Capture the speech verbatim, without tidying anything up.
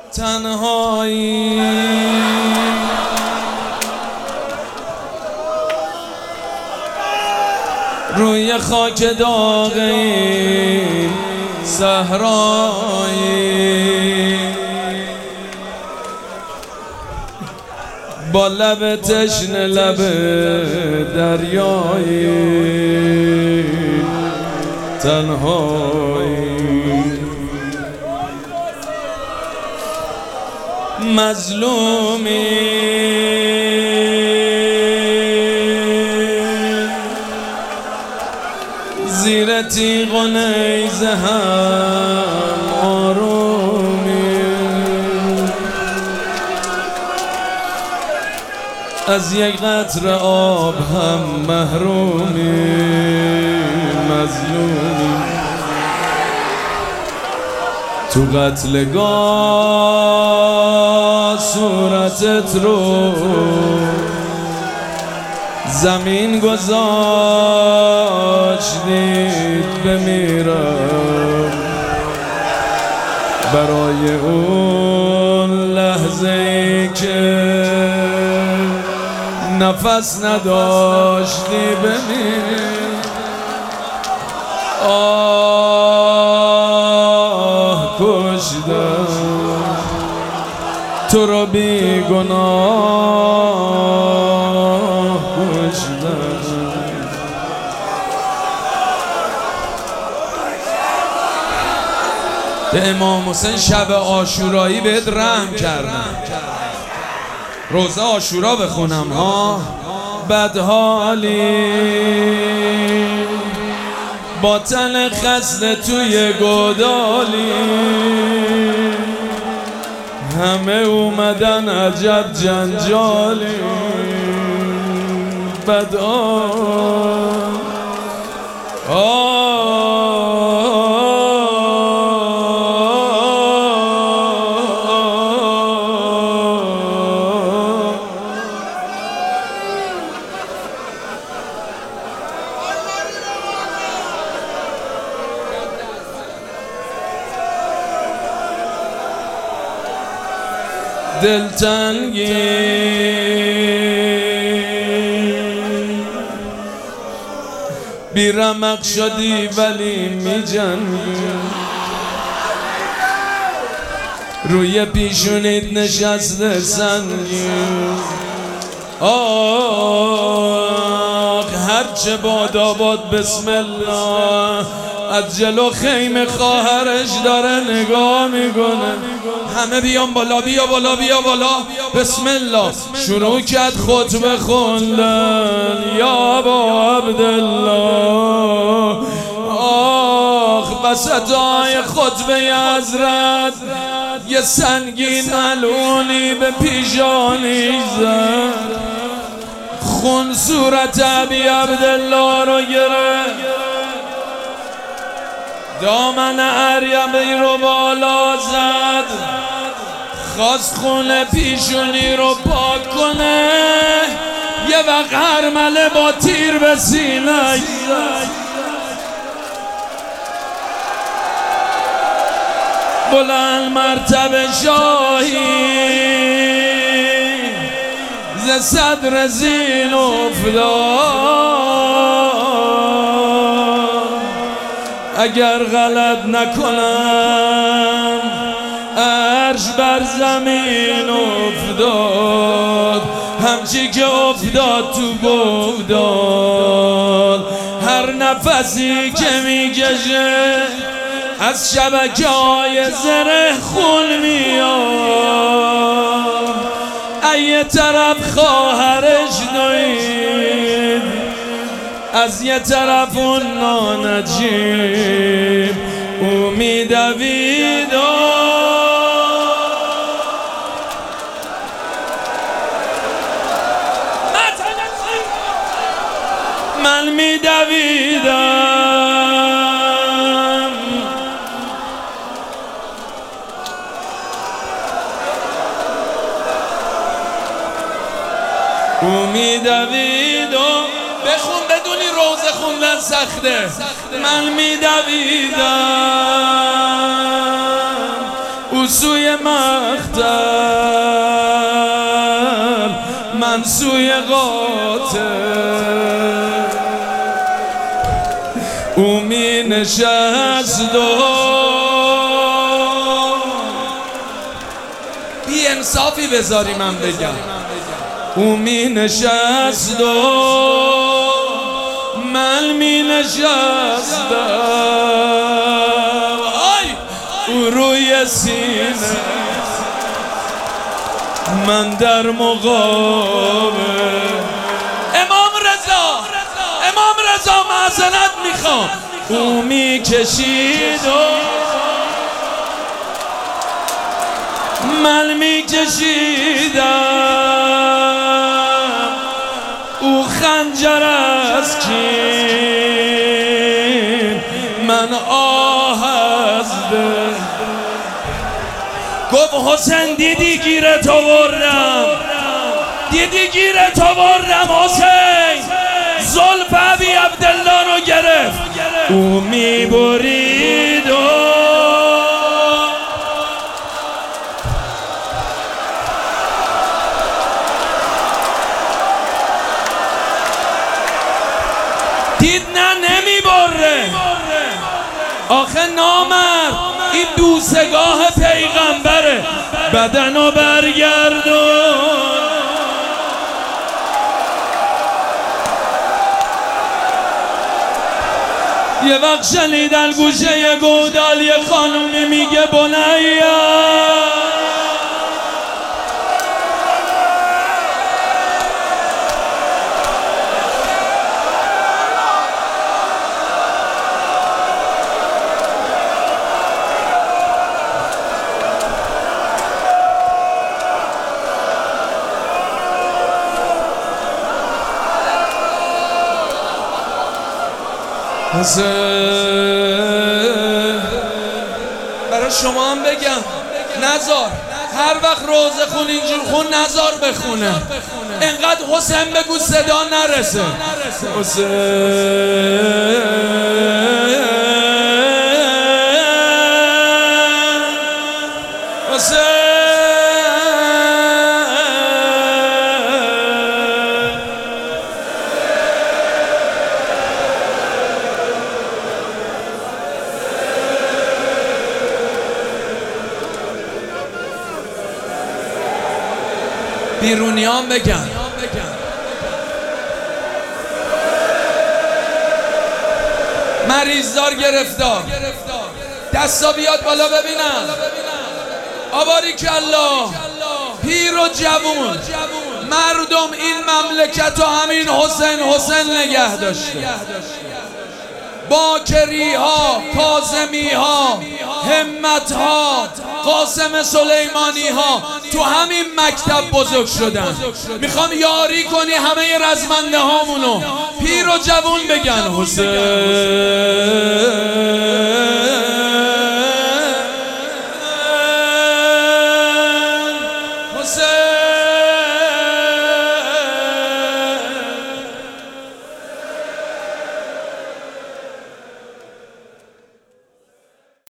تنهایی روی خاک داغی صحرایی با لب تشنه لب دریایی تنهایی مظلومی زیر تیغ و نیزه هم آرومی از یک قطره آب هم محرومی مظلومی تو قتلگاه صورتت رو زمین گذاشتید بمیرم برای اون لحظه ای که نفس نداشتی بمیرم. آه کشتم تو رو بی گناه کشتم. به امام حسین شب عاشورایی بهت رحم کردم، روزه عاشورا بخونم ها. بدحالی با تن خسته توی گودالی همه اومدن عجب جنجالی. بدحال دلتنگی بی رمق شدی ولی می جنگی روی پیشونیت نشسته سنگی. آه هرچه باداباد بسم الله از جلو خیمه خواهرش داره نگاه میکنه. همه بیان بالا، بیا بالا بیا بالا. بسم الله شروع کرد خطبه خوندن. یا ابا عبدالله آخ وسطای خطبه حضرت یه سنگین ملعونی به پیشانی زد. خون صورت ابی عبدالله رو گرفت، دامن اریبی رو بالا زد، خواست خون پیشونی رو پاک کنه. یه وقت هرمله با تیر به سینه زد. بلند مرتبه شاهی ز صدر زین افتاد. اگر غلط نکنم عرش بر زمین افتاد. همچی که افتاد تو گودال هر نفسی که میکشه از شبکه های زره خون میاد. یه طرف خواهرش دوید، از یه طرف اون نانجیب او میدوید. من میدویدم او میدوید و بخون بدونی روزه خوندن سخته. من میدویدم او او سوی مقتل من سوی قاتل، او می نشست و بی انصافی بذاری من بگم، او می نشست و من می نشستم، او روی سینه من در مقابل. امام رضا امام رضا معذرت میخوام، او می کشید و من می کشیدم، او خنجر از کین من آه از دل. گفت حسین دیدی گیرت آوردم، دیدی گیرت آوردم حسین، زلف ابی عبدالله رو گرفت، او می برید و دید نه نمی بره. آخه نامرد این بوسگاه پیغمبره، بدنو برگردون. یه وقت شنیدن گوشه گودال یه خانومی میگه بنیا برای شما هم بگم نزار هر وقت روزه خون اینجور خون نزار بخونه، انقدر حسین بگو صدا نرسه. حسین حسین بیرونیان بگن مریضدار گرفتار، دستا بیاد بالا ببینم. آباریکالله پیر و جوون مردم این مملکت و همین حسین حسین نگه داشته. باکری ها، کاظمی ها، همت ها، قاسم سلیمانی ها تو همین مکتب بزرگ شدن. میخوام یاری کنی همه رزمنده هامونو، پیر و جوون بگن حسین